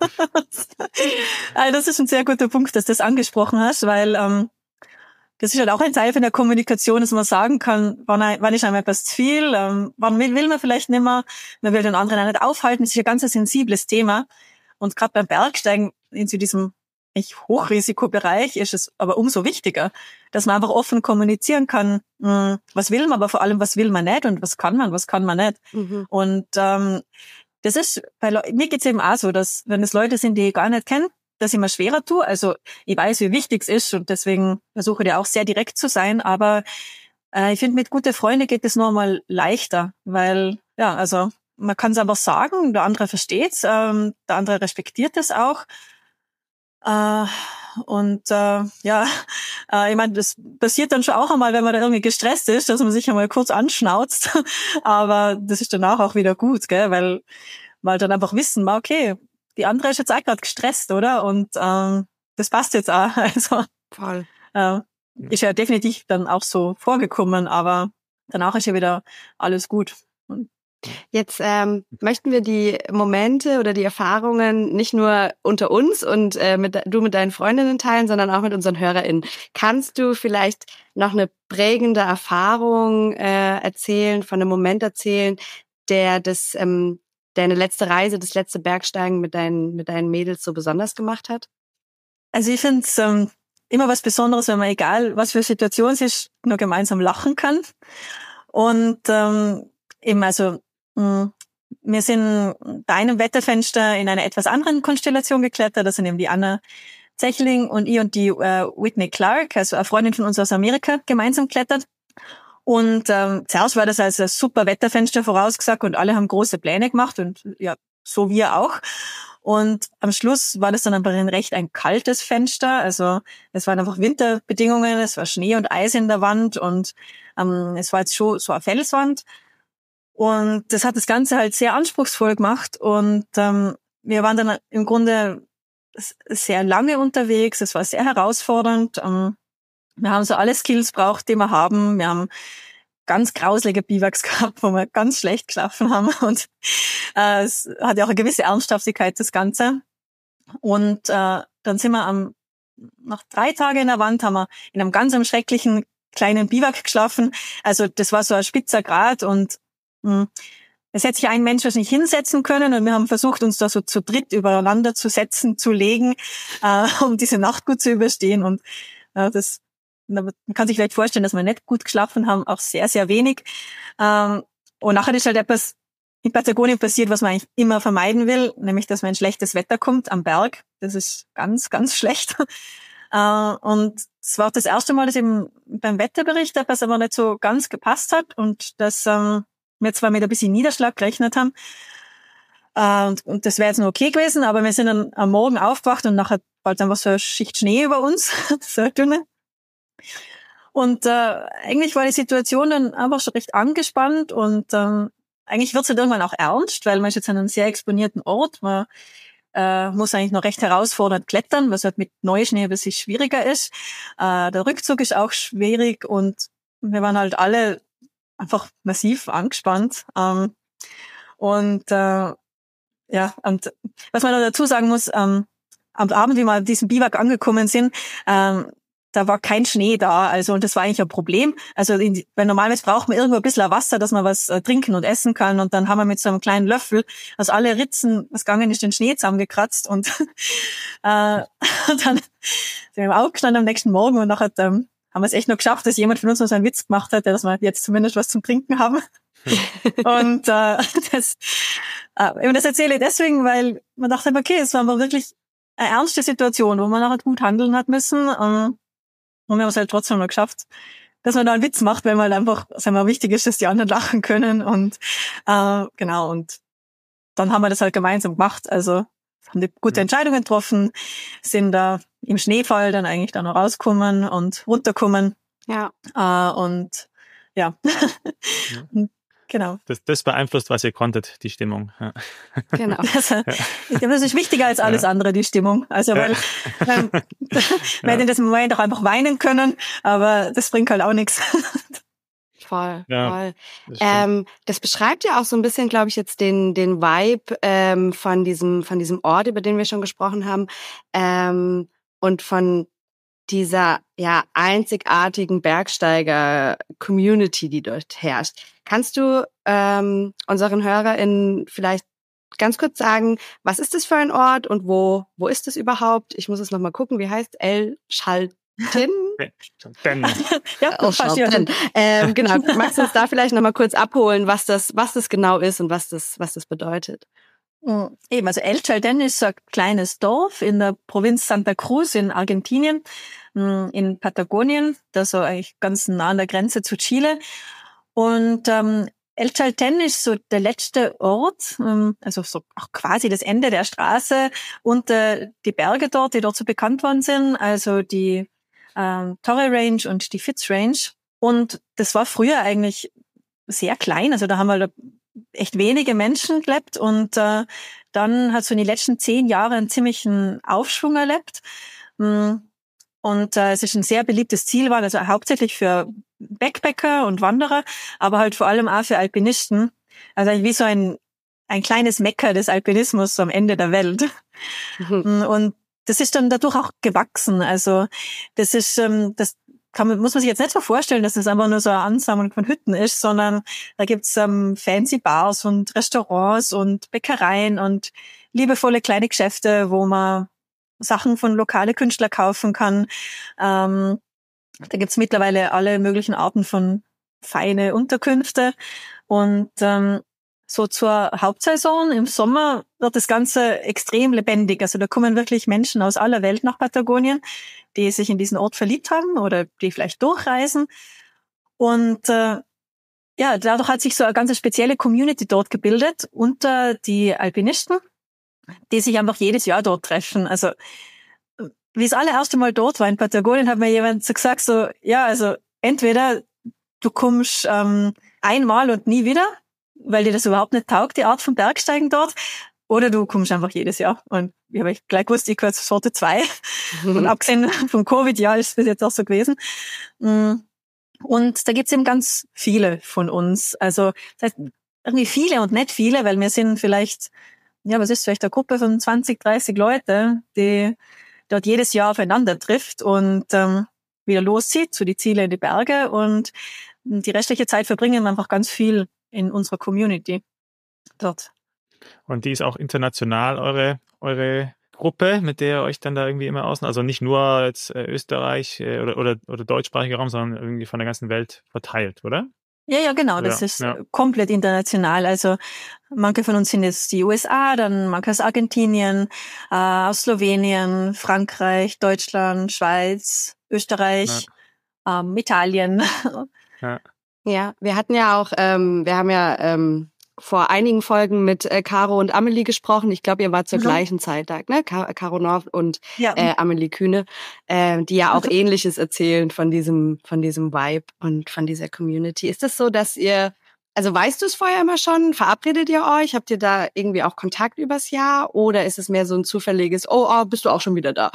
S3: Also das ist ein sehr guter Punkt, dass du das angesprochen hast, weil das ist halt auch ein Teil von der Kommunikation, dass man sagen kann, wann ist einem etwas zu viel, wann will man vielleicht nicht mehr, man will den anderen auch nicht aufhalten. Das ist ein ganz sensibles Thema. Und gerade beim Bergsteigen in diesem Hochrisikobereich ist es aber umso wichtiger, dass man einfach offen kommunizieren kann, was will man, aber vor allem, was will man nicht und was kann man nicht. Mhm. Und das ist, mir geht's eben auch so, dass wenn es Leute sind, die ich gar nicht kenne, dass ich mir schwerer tue. Also ich weiß, wie wichtig es ist und deswegen versuche ich auch sehr direkt zu sein, aber ich finde, mit guten Freunden geht es nochmal leichter, weil, ja, also man kann es aber sagen, der andere versteht's, der andere respektiert es auch. Ich meine, das passiert dann schon auch einmal, wenn man da irgendwie gestresst ist, dass man sich einmal kurz anschnauzt. Aber das ist danach auch wieder gut, gell? Weil man dann einfach wissen, okay, die andere ist jetzt auch gerade gestresst, oder? Und das passt jetzt auch. Also
S1: voll.
S3: Ist ja definitiv dann auch so vorgekommen, aber danach ist ja wieder alles gut.
S1: Jetzt möchten wir die Momente oder die Erfahrungen nicht nur unter uns und du mit deinen Freundinnen teilen, sondern auch mit unseren HörerInnen. Kannst du vielleicht noch eine prägende Erfahrung erzählen, von einem Moment erzählen, der deine letzte Reise, das letzte Bergsteigen mit deinen Mädels so besonders gemacht hat?
S3: Also ich finde es immer was Besonderes, wenn man, egal was für eine Situation es ist, nur gemeinsam lachen kann. Und wir sind bei einem Wetterfenster in einer etwas anderen Konstellation geklettert. Das sind eben die Anna Zechling und ich und die Whitney Clark, also eine Freundin von uns aus Amerika, gemeinsam klettert. Und zuerst war das als ein super Wetterfenster vorausgesagt und alle haben große Pläne gemacht und ja, so wir auch. Und am Schluss war das dann aber ein kaltes Fenster. Also es waren einfach Winterbedingungen, es war Schnee und Eis in der Wand und es war jetzt schon so eine Felswand. Und das hat das Ganze halt sehr anspruchsvoll gemacht und wir waren dann im Grunde sehr lange unterwegs, es war sehr herausfordernd. Wir haben so alle Skills braucht, die wir haben. Wir haben ganz grauselige Biwaks gehabt, wo wir ganz schlecht geschlafen haben und es hat ja auch eine gewisse Ernsthaftigkeit, das Ganze. Und dann sind wir nach 3 Tagen in der Wand, haben wir in einem ganz schrecklichen kleinen Biwak geschlafen. Also das war so ein spitzer Grat und es hätte sich ein Mensch nicht hinsetzen können und wir haben versucht, uns da so zu dritt übereinander zu setzen, zu legen, um diese Nacht gut zu überstehen. Und man kann sich vielleicht vorstellen, dass wir nicht gut geschlafen haben, auch sehr, sehr wenig. Und nachher ist halt etwas in Patagonien passiert, was man eigentlich immer vermeiden will, nämlich, dass wenn schlechtes Wetter kommt am Berg. Das ist ganz, ganz schlecht. Und es war auch das erste Mal, dass eben beim Wetterbericht etwas aber nicht so ganz gepasst hat und dass wir zwar mit ein bisschen Niederschlag gerechnet haben, und das wäre jetzt noch okay gewesen, aber wir sind dann am Morgen aufgewacht und nachher war halt einfach so eine Schicht Schnee über uns, so eine dünne. Und eigentlich war die Situation dann einfach schon recht angespannt und eigentlich wird es halt irgendwann auch ernst, weil man ist jetzt an einem sehr exponierten Ort. Man muss eigentlich noch recht herausfordernd klettern, was halt mit Neuschnee ein bisschen schwieriger ist. Der Rückzug ist auch schwierig und wir waren halt alle einfach massiv angespannt. Und was man noch dazu sagen muss, am Abend, wie wir an diesem Biwak angekommen sind, da war kein Schnee da, also und das war eigentlich ein Problem. Also weil normalerweise braucht man irgendwo ein bisschen Wasser, dass man was trinken und essen kann und dann haben wir mit so einem kleinen Löffel aus alle Ritzen, was gegangen ist, den Schnee zusammengekratzt und, und dann sind wir aufgestanden am nächsten Morgen und nachher haben wir es echt noch geschafft, dass jemand von uns noch so einen Witz gemacht hat, dass wir jetzt zumindest was zum Trinken haben. Und das erzähle ich deswegen, weil man dachte, okay, es war aber wirklich eine ernste Situation, wo man nachher gut handeln hat müssen. Und wir haben es halt trotzdem noch geschafft, dass man da einen Witz macht, weil man halt einfach, sagen wir, wichtig ist, dass die anderen lachen können. Und genau, und dann haben wir das halt gemeinsam gemacht. Also haben die gute Entscheidungen getroffen, sind da im Schneefall dann eigentlich da noch rausgekommen und runtergekommen.
S1: Ja.
S3: Und ja. Genau.
S2: Das beeinflusst, was ihr konntet, die Stimmung. Ja.
S1: Genau.
S3: Ich glaube, das ist wichtiger als alles andere, die Stimmung. Also, weil wir hätten in diesem Moment auch einfach weinen können, aber das bringt halt auch nichts.
S1: Voll,
S2: Ja,
S1: voll. Das beschreibt ja auch so ein bisschen, glaube ich, jetzt den Vibe von diesem Ort, über den wir schon gesprochen haben, und von dieser einzigartigen Bergsteiger-Community, die dort herrscht. Kannst du unseren HörerInnen vielleicht ganz kurz sagen, was ist das für ein Ort und wo ist es überhaupt? Ich muss es nochmal gucken, wie heißt El Chaltén?
S3: Ja,
S1: genau. Magst du uns da vielleicht nochmal kurz abholen, was das genau ist und was das bedeutet?
S3: Eben, also El Chaltén ist so ein kleines Dorf in der Provinz Santa Cruz in Argentinien, in Patagonien, da so eigentlich ganz nah an der Grenze zu Chile. Und El Chaltén ist so der letzte Ort, also so auch quasi das Ende der Straße und die Berge dort, die dort so bekannt worden sind, also die Torre Range und die Fitz Range. Und das war früher eigentlich sehr klein, also da haben wir echt wenige Menschen gelebt und dann hat so in den letzten 10 Jahren einen ziemlichen Aufschwung erlebt. Und es ist ein sehr beliebtes Ziel, also hauptsächlich für Backpacker und Wanderer, aber halt vor allem auch für Alpinisten. Also wie so ein kleines Mekka des Alpinismus am Ende der Welt. Und das ist dann dadurch auch gewachsen. Also das ist, muss man sich jetzt nicht so vorstellen, dass das einfach nur so eine Ansammlung von Hütten ist, sondern da gibt's fancy Bars und Restaurants und Bäckereien und liebevolle kleine Geschäfte, wo man Sachen von lokale Künstler kaufen kann. Da gibt's mittlerweile alle möglichen Arten von feine Unterkünfte. Und so zur Hauptsaison im Sommer wird das Ganze extrem lebendig. Also da kommen wirklich Menschen aus aller Welt nach Patagonien, die sich in diesen Ort verliebt haben oder die vielleicht durchreisen. Und dadurch hat sich so eine ganz spezielle Community dort gebildet unter die Alpinisten, die sich einfach jedes Jahr dort treffen. Also wie das allererste Mal dort war in Patagonien, hat mir jemand so gesagt, so, ja, also entweder du kommst einmal und nie wieder, weil dir das überhaupt nicht taugt, die Art von Bergsteigen dort, oder du kommst einfach jedes Jahr. Und ich habe gleich gewusst, ich gehöre zur Sorte 2. Und abgesehen vom Covid-Jahr ist es bis jetzt auch so gewesen. Und da gibt's eben ganz viele von uns. Also das heißt, irgendwie viele und nicht viele, weil wir sind vielleicht, vielleicht eine Gruppe von 20, 30 Leute, die dort jedes Jahr aufeinander trifft und wieder loszieht zu die Ziele in die Berge und die restliche Zeit verbringen wir einfach ganz viel in unserer Community. dort.
S2: Und die ist auch international eure Gruppe, mit der ihr euch dann da irgendwie immer also nicht nur jetzt Österreich oder deutschsprachiger Raum, sondern irgendwie von der ganzen Welt verteilt, oder?
S3: Ja, genau, das ist komplett international. Also manche von uns sind jetzt die USA, dann manche aus Argentinien, aus Slowenien, Frankreich, Deutschland, Schweiz, Österreich, Italien.
S1: Ja, wir hatten ja auch, wir haben ja vor einigen Folgen mit Caro und Amelie gesprochen. Ich glaube, ihr wart zur gleichen Zeit da, ne? Caro North und Amelie Kühne, die ja auch Ähnliches erzählen von diesem Vibe und von dieser Community. Ist das so, dass ihr, also weißt du es vorher immer schon? Verabredet ihr euch? Habt ihr da irgendwie auch Kontakt übers Jahr? Oder ist es mehr so ein zufälliges, bist du auch schon wieder da?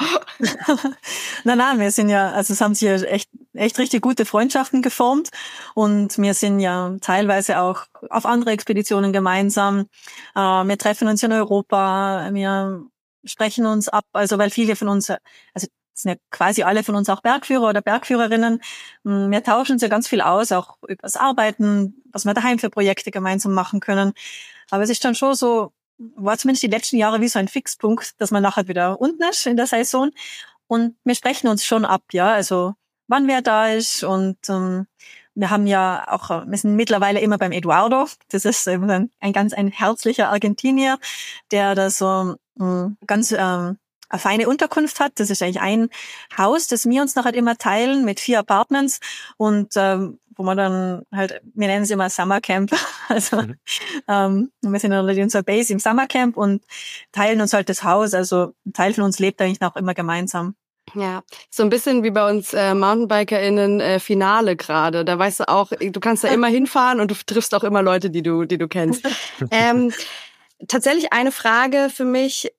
S3: Nein, wir sind ja, also es haben sich ja echt richtig gute Freundschaften geformt und wir sind ja teilweise auch auf andere Expeditionen gemeinsam. Wir treffen uns in Europa, wir sprechen uns ab, also weil viele von uns, also sind ja quasi alle von uns auch Bergführer oder Bergführerinnen. Wir tauschen uns ja ganz viel aus, auch über das Arbeiten, was wir daheim für Projekte gemeinsam machen können. Aber es ist dann schon so, war zumindest die letzten Jahre wie so ein Fixpunkt, dass man nachher wieder unten ist in der Saison. Und wir sprechen uns schon ab, ja, also wann wer da ist. Und wir haben ja auch, wir sind mittlerweile immer beim Eduardo. Das ist ein herzlicher Argentinier, der da so ganz eine feine Unterkunft hat. Das ist eigentlich ein Haus, das wir uns nachher immer teilen mit 4 Apartments und wo man dann halt, wir nennen es immer Summercamp. Also wir sind dann in unserer Base im Summercamp und teilen uns halt das Haus. Also ein Teil von uns lebt eigentlich auch immer gemeinsam.
S1: Ja, so ein bisschen wie bei uns MountainbikerInnen Finale gerade. Da weißt du auch, du kannst da immer hinfahren und du triffst auch immer Leute, die du kennst. Tatsächlich eine Frage für mich.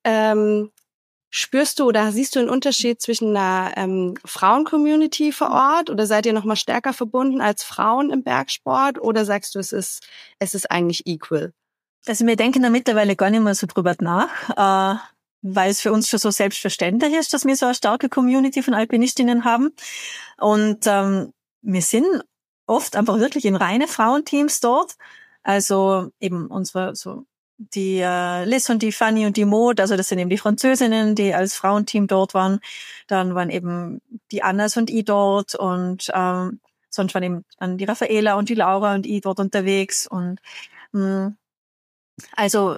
S1: Spürst du oder siehst du einen Unterschied zwischen einer Frauen-Community vor Ort oder seid ihr noch mal stärker verbunden als Frauen im Bergsport oder sagst du, es ist eigentlich equal?
S3: Also wir denken da mittlerweile gar nicht mehr so drüber nach, weil es für uns schon so selbstverständlich ist, dass wir so eine starke Community von Alpinistinnen haben. Und wir sind oft einfach wirklich in reine Frauenteams dort. Also eben unsere so die Liz und die Fanny und die Maud, also das sind eben die Französinnen, die als Frauenteam dort waren. Dann waren eben die Annas und ich dort und sonst waren eben dann die Raffaela und die Laura und ich dort unterwegs. Und also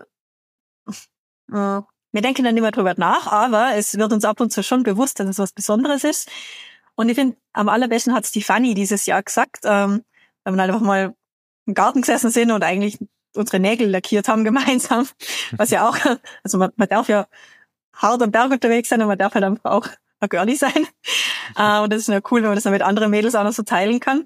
S3: wir denken dann nicht mehr drüber nach, aber es wird uns ab und zu schon bewusst, dass es was Besonderes ist. Und ich finde, am allerbesten hat es die Fanny dieses Jahr gesagt, weil wir einfach mal im Garten gesessen sind und eigentlich unsere Nägel lackiert haben gemeinsam, was ja auch, also man darf ja hart am Berg unterwegs sein und man darf halt einfach auch ein Girlie sein. Und das ist ja cool, wenn man das dann mit anderen Mädels auch noch so teilen kann.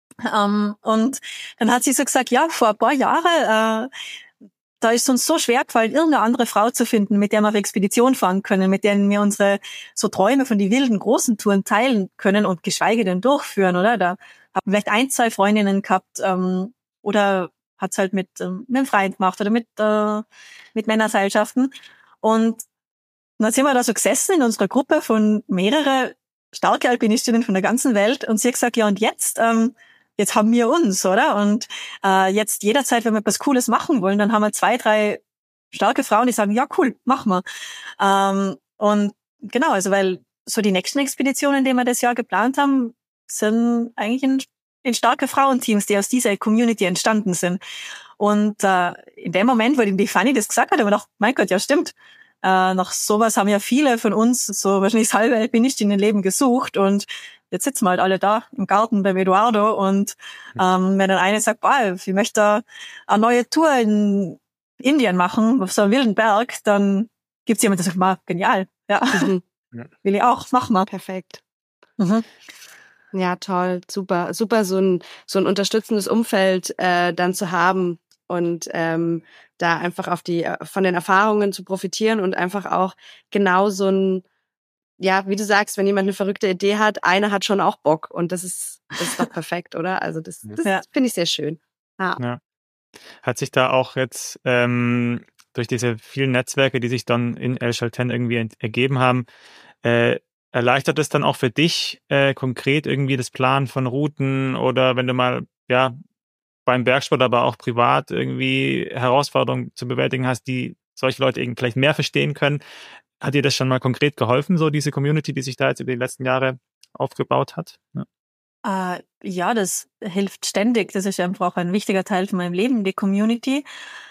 S3: Und dann hat sie so gesagt, ja, vor ein paar Jahren, da ist uns so schwer gefallen, irgendeine andere Frau zu finden, mit der wir auf Expedition fahren können, mit denen wir unsere so Träume von die wilden, großen Touren teilen können und geschweige denn durchführen, oder? Da haben wir vielleicht 1, 2 Freundinnen gehabt, oder hat's halt mit einem Freund gemacht oder mit Männerseilschaften. Und dann sind wir da so gesessen in unserer Gruppe von mehrere starke Alpinistinnen von der ganzen Welt und sie hat gesagt, ja und jetzt haben wir uns, oder? Und jetzt jederzeit, wenn wir etwas Cooles machen wollen, dann haben wir 2, 3 starke Frauen, die sagen, ja cool, machen wir. Und genau, also weil so die nächsten Expeditionen, die wir das Jahr geplant haben, sind eigentlich in starke Frauenteams, die aus dieser Community entstanden sind. Und in dem Moment, wo die Fanny das gesagt hat, haben wir gedacht, mein Gott, ja stimmt. Nach sowas haben ja viele von uns so wahrscheinlich das halbe Alpinistinnenleben gesucht und jetzt sitzen wir halt alle da im Garten beim Eduardo und wenn dann eine sagt, boah, ich möchte eine neue Tour in Indien machen, auf so einem wilden Berg, dann gibt's jemand, der sagt, mal genial, ja, will ich auch, mach mal.
S1: Perfekt. Ja, toll, super, super, so ein unterstützendes Umfeld dann zu haben und da einfach von den Erfahrungen zu profitieren und einfach auch genau so ein, ja, wie du sagst, wenn jemand eine verrückte Idee hat, einer hat schon auch Bock und das ist doch perfekt, oder? Also das finde ich sehr schön. Ja.
S2: Hat sich da auch jetzt durch diese vielen Netzwerke, die sich dann in El Chaltén irgendwie ergeben haben, erleichtert es dann auch für dich konkret irgendwie das Planen von Routen oder wenn du mal beim Bergsport, aber auch privat irgendwie Herausforderungen zu bewältigen hast, die solche Leute eben vielleicht mehr verstehen können. Hat dir das schon mal konkret geholfen, so diese Community, die sich da jetzt über die letzten Jahre aufgebaut hat?
S3: Ja, das hilft ständig. Das ist einfach auch ein wichtiger Teil von meinem Leben, die Community.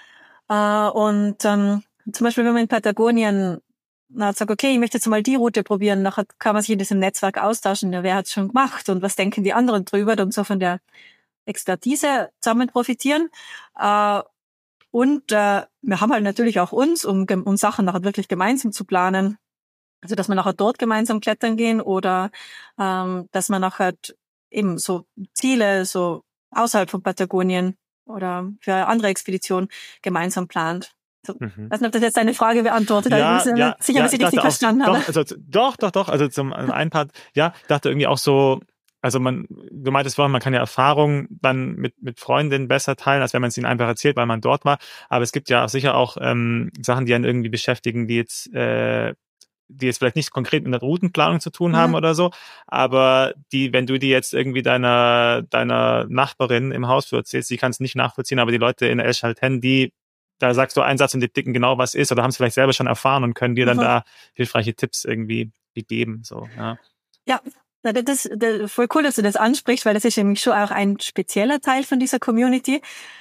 S3: Zum Beispiel, wenn man in Patagonien sagt, okay, ich möchte jetzt mal die Route probieren, nachher kann man sich in diesem Netzwerk austauschen, ja, wer hat es schon gemacht und was denken die anderen drüber und so von der Expertise zusammen profitieren. Wir haben halt natürlich auch uns, um Sachen nachher wirklich gemeinsam zu planen. Also, dass wir nachher dort gemeinsam klettern gehen oder dass man nachher eben so Ziele so außerhalb von Patagonien oder für andere Expeditionen gemeinsam plant. So, weiß nicht, ob das jetzt deine Frage beantwortet.
S2: Ja,
S3: ich bin sicher, dass ich richtig verstanden habe.
S2: Doch. Also zum einen Part, ja, dachte irgendwie auch so, also du meintest vorhin, man kann ja Erfahrungen dann mit Freundinnen besser teilen, als wenn man es ihnen einfach erzählt, weil man dort war. Aber es gibt ja sicher auch Sachen, die einen irgendwie beschäftigen, die jetzt vielleicht nicht konkret mit der Routenplanung zu tun haben oder so, aber wenn du die jetzt irgendwie deiner Nachbarin im Hausflur erzählst, die kann es nicht nachvollziehen, aber die Leute in El Chaltén, da sagst du einen Satz und die dicken genau, was ist, oder haben es vielleicht selber schon erfahren und können dir dann da hilfreiche Tipps irgendwie geben, so, ja.
S3: Ja, das ist voll cool, dass du das ansprichst, weil das ist nämlich schon auch ein spezieller Teil von dieser Community.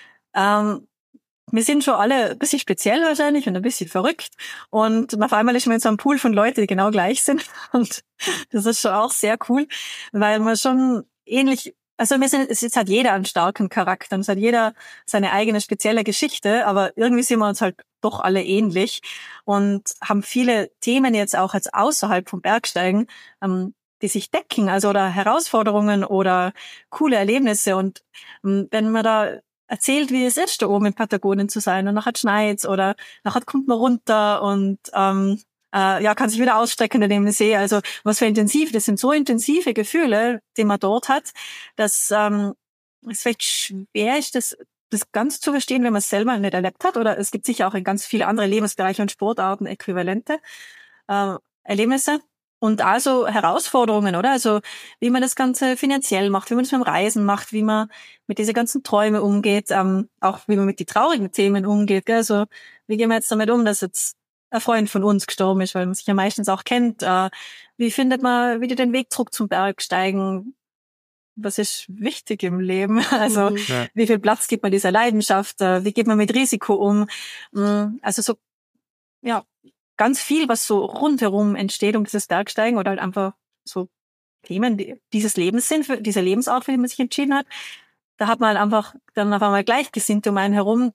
S3: Wir sind schon alle ein bisschen speziell wahrscheinlich und ein bisschen verrückt. Und auf einmal ist man in so einem Pool von Leuten, die genau gleich sind. Und das ist schon auch sehr cool, weil man schon ähnlich, also es hat jeder einen starken Charakter und es hat jeder seine eigene spezielle Geschichte, aber irgendwie sind wir uns halt doch alle ähnlich und haben viele Themen jetzt auch als außerhalb vom Bergsteigen, die sich decken, also oder Herausforderungen oder coole Erlebnisse. Und wenn man da erzählt, wie es ist, da oben in Patagonien zu sein und nachher schneit's oder nachher kommt man runter und kann sich wieder ausstrecken in dem See. Also was für das sind so intensive Gefühle, die man dort hat, dass es vielleicht schwer ist, das ganz zu verstehen, wenn man es selber nicht erlebt hat. Oder es gibt sicher auch in ganz viele andere Lebensbereiche und Sportarten äquivalente Erlebnisse. Und also Herausforderungen, oder? Also wie man das Ganze finanziell macht, wie man das beim Reisen macht, wie man mit diese ganzen Träume umgeht, auch wie man mit die traurigen Themen umgeht. Gell? Also wie gehen wir jetzt damit um, dass jetzt ein Freund von uns gestorben ist, weil man sich ja meistens auch kennt. Wie findet man wieder den Weg zurück zum Bergsteigen? Was ist wichtig im Leben? Also wie viel Platz gibt man dieser Leidenschaft? Wie geht man mit Risiko um? Also so, ja, ganz viel, was so rundherum entsteht um dieses Bergsteigen oder halt einfach so Themen dieses Lebens sind, für diese Lebensart, für die man sich entschieden hat. Da hat man halt einfach dann auf einmal Gleichgesinnte um einen herum,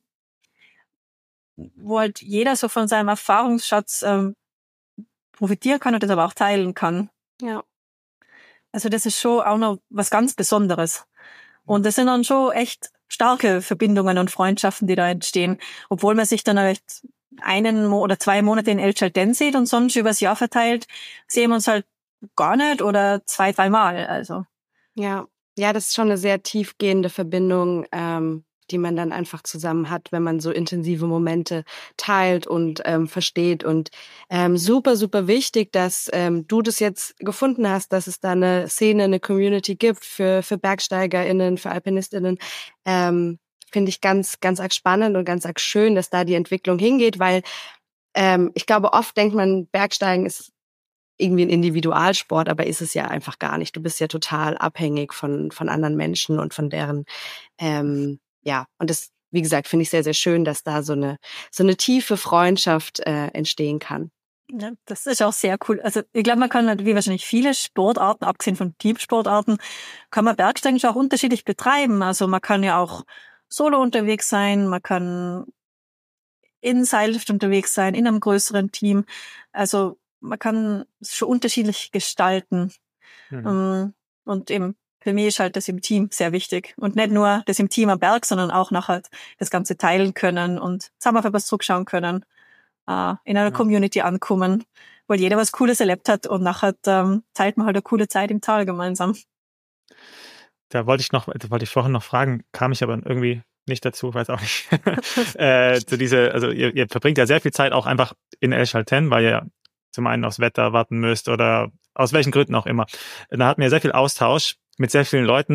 S3: wo halt jeder so von seinem Erfahrungsschatz profitieren kann und das aber auch teilen kann.
S1: Ja.
S3: Also das ist schon auch noch was ganz Besonderes. Und das sind dann schon echt starke Verbindungen und Freundschaften, die da entstehen, obwohl man sich dann echt 1 oder 2 Monate in El Chaltén sieht und sonst übers Jahr verteilt sehen wir uns halt gar nicht oder 2, 3 Mal. Also
S1: ja, das ist schon eine sehr tiefgehende Verbindung, die man dann einfach zusammen hat, wenn man so intensive Momente teilt und versteht. Und super, super wichtig, dass du das jetzt gefunden hast, dass es da eine Szene, eine Community gibt für BergsteigerInnen, für AlpinistInnen. Finde ich ganz, ganz arg spannend und ganz arg schön, dass da die Entwicklung hingeht, weil ich glaube, oft denkt man, Bergsteigen ist irgendwie ein Individualsport, aber ist es ja einfach gar nicht. Du bist ja total abhängig von anderen Menschen und von deren, und das, wie gesagt, finde ich sehr, sehr schön, dass da so eine tiefe Freundschaft entstehen kann.
S3: Ja, das ist auch sehr cool. Also ich glaube, man kann halt, wie wahrscheinlich viele Sportarten, abgesehen von Teamsportarten, kann man Bergsteigen schon auch unterschiedlich betreiben. Also man kann ja auch solo unterwegs sein, man kann in Seillift unterwegs sein, in einem größeren Team. Also man kann es schon unterschiedlich gestalten. Und eben für mich ist halt das im Team sehr wichtig. Und nicht nur das im Team am Berg, sondern auch nachher das Ganze teilen können und zusammen auf etwas zurückschauen können, in einer Community ankommen, weil jeder was Cooles erlebt hat und nachher teilt man halt eine coole Zeit im Tal gemeinsam.
S2: Da wollte ich vorhin noch fragen, kam ich aber irgendwie nicht dazu, weiß auch nicht. Also ihr verbringt ja sehr viel Zeit auch einfach in El Chaltén, weil ihr zum einen aufs Wetter warten müsst oder aus welchen Gründen auch immer. Da hatten wir sehr viel Austausch mit sehr vielen Leuten,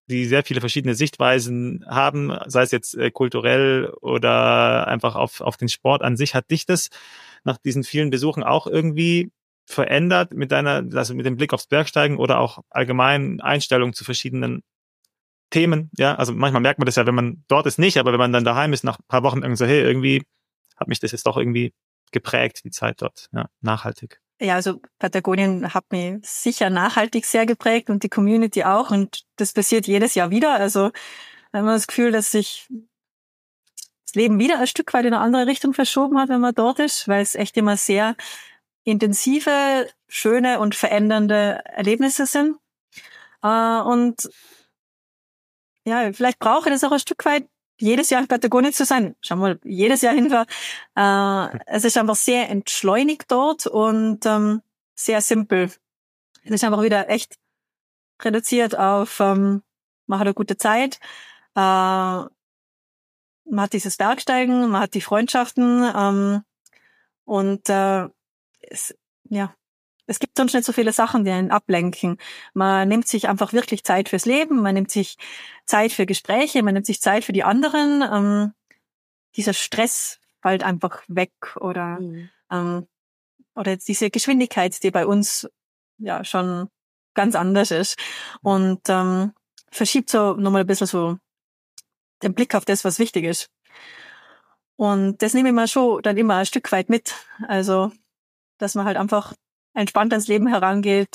S2: die sehr viele verschiedene Sichtweisen haben, sei es jetzt kulturell oder einfach auf den Sport an sich. Hat dich das nach diesen vielen Besuchen auch irgendwie verändert also mit dem Blick aufs Bergsteigen oder auch allgemein Einstellung zu verschiedenen Themen? Ja, also manchmal merkt man das ja, wenn man dort ist nicht, aber wenn man dann daheim ist, nach ein paar Wochen irgendwie so, hey, irgendwie hat mich das jetzt doch irgendwie geprägt, die Zeit dort, ja, nachhaltig.
S3: Ja, also Patagonien hat mich sicher nachhaltig sehr geprägt und die Community auch, und das passiert jedes Jahr wieder. Also da haben wir das Gefühl, dass sich das Leben wieder ein Stück weit in eine andere Richtung verschoben hat, wenn man dort ist, weil es echt immer sehr intensive, schöne und verändernde Erlebnisse sind. Und ja, vielleicht brauche ich das auch ein Stück weit, jedes Jahr in Patagonien zu sein. Schau mal, jedes Jahr hin war. Es ist einfach sehr entschleunigt dort und sehr simpel. Es ist einfach wieder echt reduziert auf, man hat eine gute Zeit, man hat dieses Bergsteigen, man hat die Freundschaften und es gibt sonst nicht so viele Sachen, die einen ablenken. Man nimmt sich einfach wirklich Zeit fürs Leben, man nimmt sich Zeit für Gespräche, man nimmt sich Zeit für die anderen. Dieser Stress fällt einfach weg oder diese Geschwindigkeit, die bei uns ja schon ganz anders ist und verschiebt so nochmal ein bisschen so den Blick auf das, was wichtig ist. Und das nehme ich mal schon dann immer ein Stück weit mit. Also, dass man halt einfach entspannt ans Leben herangeht,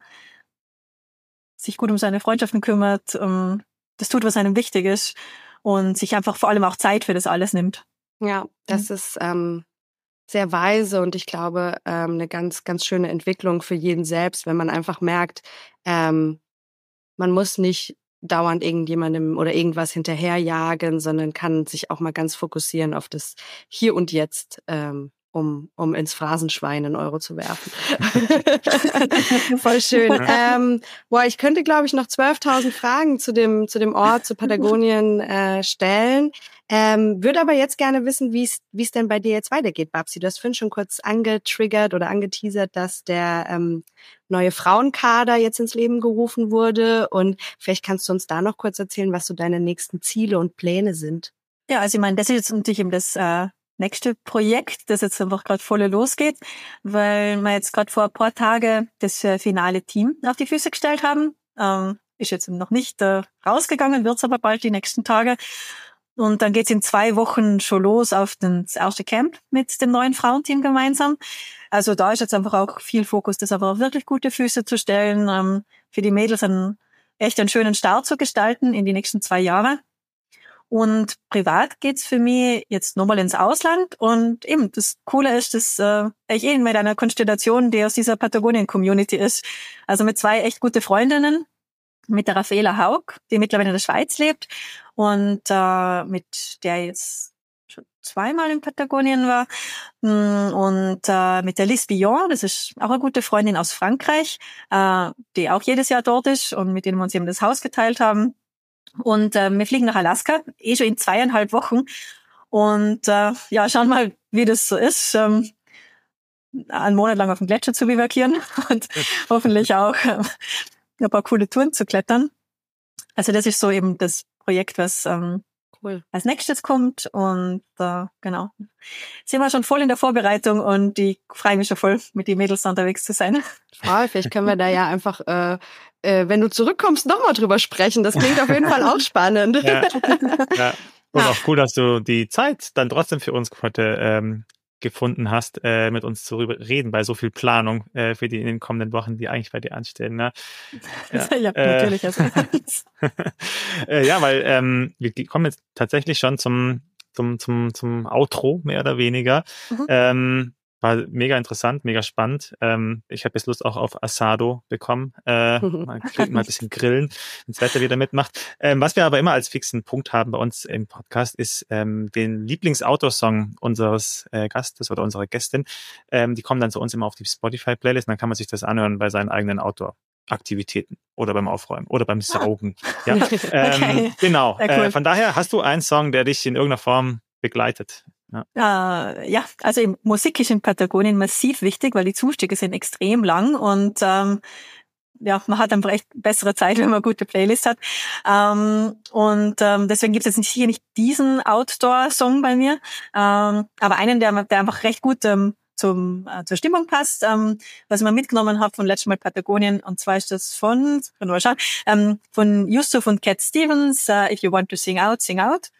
S3: sich gut um seine Freundschaften kümmert, das tut, was einem wichtig ist und sich einfach vor allem auch Zeit für das alles nimmt.
S1: Ja, das ist sehr weise und ich glaube eine ganz, ganz schöne Entwicklung für jeden selbst, wenn man einfach merkt, man muss nicht dauernd irgendjemandem oder irgendwas hinterherjagen, sondern kann sich auch mal ganz fokussieren auf das Hier und Jetzt, um ins Phrasenschwein einen Euro zu werfen. Voll schön. Ich könnte, glaube ich, noch 12.000 Fragen zu dem Ort, zu Patagonien stellen. Würde aber jetzt gerne wissen, wie es denn bei dir jetzt weitergeht, Babsi. Du hast vorhin schon kurz angetriggert oder angeteasert, dass der neue Frauenkader jetzt ins Leben gerufen wurde. Und vielleicht kannst du uns da noch kurz erzählen, was so deine nächsten Ziele und Pläne sind.
S3: Ja, also ich meine, das ist jetzt natürlich eben das nächste Projekt, das jetzt einfach gerade voll losgeht, weil wir jetzt gerade vor ein paar Tagen das finale Team auf die Füße gestellt haben. Ist jetzt noch nicht rausgegangen, wird's aber bald die nächsten Tage. Und dann geht's in 2 Wochen schon los auf das erste Camp mit dem neuen Frauenteam gemeinsam. Also da ist jetzt einfach auch viel Fokus, das aber auf wirklich gute Füße zu stellen, für die Mädels echt einen schönen Start zu gestalten in die nächsten 2 Jahre. Und privat geht's für mich jetzt nochmal ins Ausland. Und eben, das Coole ist, dass ich mit einer Konstellation, die aus dieser Patagonien-Community ist, also mit 2 echt gute Freundinnen, mit der Raffaela Haug, die mittlerweile in der Schweiz lebt und mit der jetzt schon 2-mal in Patagonien war, und mit der Liz Billon, das ist auch eine gute Freundin aus Frankreich, die auch jedes Jahr dort ist und mit denen wir uns eben das Haus geteilt haben. Und wir fliegen nach Alaska, schon in 2,5 Wochen. Und schauen mal, wie das so ist, einen Monat lang auf dem Gletscher zu bivakieren und hoffentlich auch ein paar coole Touren zu klettern. Also das ist so eben das Projekt, was cool als nächstes kommt. Und genau, sind wir schon voll in der Vorbereitung und ich freue mich schon voll, mit den Mädels unterwegs zu sein.
S1: Vielleicht können wir da ja einfach, wenn du zurückkommst, nochmal drüber sprechen. Das klingt auf jeden Fall auch spannend.
S2: Ja. Und auch cool, dass du die Zeit dann trotzdem für uns heute gefunden hast, mit uns zu reden bei so viel Planung für die in den kommenden Wochen, die eigentlich bei dir anstehen. Ne?
S3: Ja, natürlich.
S2: Ja, weil wir kommen jetzt tatsächlich schon zum Outro, mehr oder weniger. War mega interessant, mega spannend. Ich habe jetzt Lust auch auf Asado bekommen. Mal ein bisschen grillen, wenn das Wetter wieder mitmacht. Was wir aber immer als fixen Punkt haben bei uns im Podcast, ist den Lieblings-Outdoor-Song unseres Gastes oder unserer Gästin. Die kommen dann zu uns immer auf die Spotify-Playlist und dann kann man sich das anhören bei seinen eigenen Outdoor-Aktivitäten oder beim Aufräumen oder beim Saugen. Ja.
S3: Okay.
S2: Genau.
S3: Cool.
S2: Von daher hast du einen Song, der dich in irgendeiner Form begleitet.
S3: Ja, also Musik ist in Patagonien massiv wichtig, weil die Zustücke sind extrem lang und man hat einfach echt bessere Zeit, wenn man eine gute Playlist hat. Deswegen gibt es jetzt hier nicht diesen Outdoor-Song bei mir, aber einen, der einfach recht gut zur Stimmung passt, was ich mal mitgenommen habe von letztem Mal Patagonien, und zwar ist das von Yusuf und Cat Stevens, If You Want to Sing Out, Sing Out.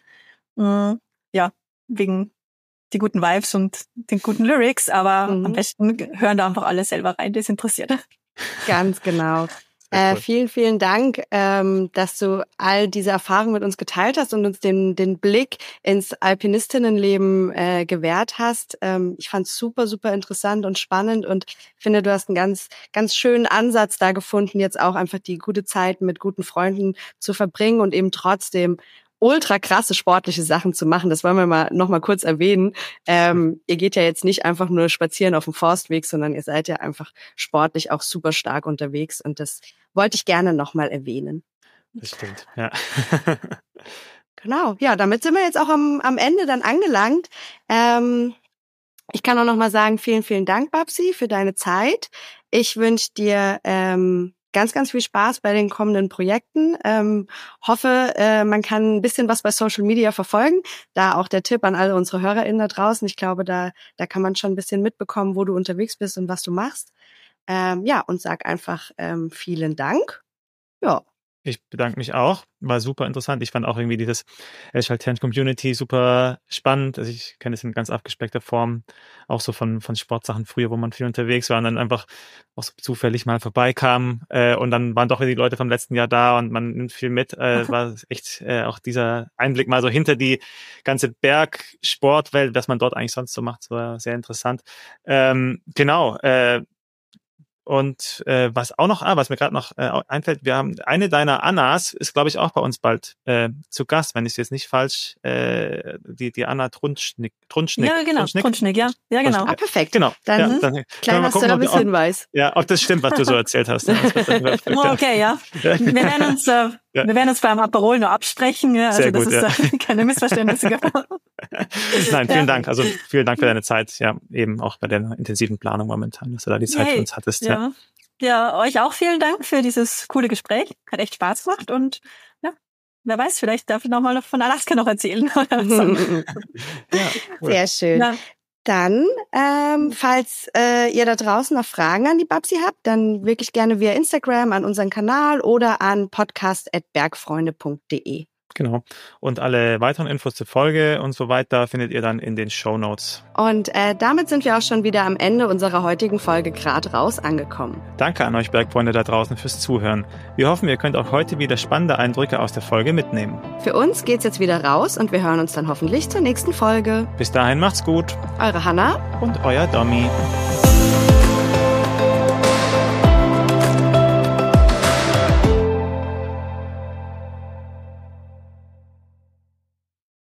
S3: Wegen die guten Vibes und den guten Lyrics, aber am besten hören da einfach alle selber rein, das interessiert.
S1: Ganz genau.
S2: Cool.
S1: Vielen, vielen Dank, dass du all diese Erfahrungen mit uns geteilt hast und uns den Blick ins Alpinistinnenleben gewährt hast. Ich fand es super, super interessant und spannend und finde, du hast einen ganz, ganz schönen Ansatz da gefunden, jetzt auch einfach die gute Zeit mit guten Freunden zu verbringen und eben trotzdem ultra krasse sportliche Sachen zu machen. Das wollen wir noch mal kurz erwähnen. Ihr geht ja jetzt nicht einfach nur spazieren auf dem Forstweg, sondern ihr seid ja einfach sportlich auch super stark unterwegs, und das wollte ich gerne noch mal erwähnen.
S2: Das stimmt, ja.
S1: Genau, ja, damit sind wir jetzt auch am Ende dann angelangt. Ich kann auch noch mal sagen, vielen, vielen Dank, Babsi, für deine Zeit. Ich wünsche dir ganz, ganz viel Spaß bei den kommenden Projekten. Hoffe, man kann ein bisschen was bei Social Media verfolgen. Da auch der Tipp an alle unsere HörerInnen da draußen. Ich glaube, da kann man schon ein bisschen mitbekommen, wo du unterwegs bist und was du machst. Und sag einfach vielen Dank. Ja.
S2: Ich bedanke mich auch. War super interessant. Ich fand auch irgendwie dieses Elch-Altern-Community super spannend. Also ich kenne es in ganz abgespeckter Form, auch so von Sportsachen früher, wo man viel unterwegs war und dann einfach auch so zufällig mal vorbeikam. Und dann waren doch die Leute vom letzten Jahr da und man nimmt viel mit. War echt auch dieser Einblick mal so hinter die ganze Bergsportwelt, was man dort eigentlich sonst so macht. Das war sehr interessant. Und was mir gerade noch einfällt, wir haben eine deiner Annas, ist glaube ich auch bei uns bald zu Gast, wenn ich es jetzt nicht falsch, die Anna Trunschnick.
S3: Ja, genau, Trunschnick, ja genau.
S1: Ah, perfekt.
S2: Genau.
S1: Dann kleiner Service-Hinweis.
S2: Ja, ob das stimmt, was du so erzählt hast.
S3: Okay, ja. Wir werden uns beim Aperol nur absprechen, ja, also das ist keine Missverständnisse geworden.
S2: Nein, vielen Dank. Also vielen Dank für deine Zeit, ja, eben auch bei der intensiven Planung momentan, dass du da die Zeit für uns hattest.
S3: Ja, euch auch vielen Dank für dieses coole Gespräch. Hat echt Spaß gemacht und ja, wer weiß, vielleicht darf ich nochmal von Alaska noch erzählen.
S2: Cool.
S1: Sehr schön. Ja. Dann, falls ihr da draußen noch Fragen an die Babsi habt, dann wirklich gerne via Instagram an unseren Kanal oder an podcast@bergfreunde.de.
S2: Genau. Und alle weiteren Infos zur Folge und so weiter findet ihr dann in den Shownotes.
S1: Und damit sind wir auch schon wieder am Ende unserer heutigen Folge Grad raus angekommen.
S2: Danke an euch Bergfreunde da draußen fürs Zuhören. Wir hoffen, ihr könnt auch heute wieder spannende Eindrücke aus der Folge mitnehmen.
S1: Für uns geht's jetzt wieder raus und wir hören uns dann hoffentlich zur nächsten Folge.
S2: Bis dahin macht's gut.
S1: Eure Hanna
S2: und euer Domi.